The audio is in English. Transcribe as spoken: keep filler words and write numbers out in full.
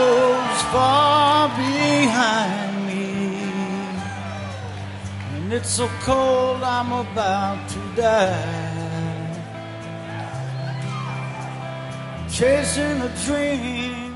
shadows far behind me, and it's so cold I'm about to die, chasing a dream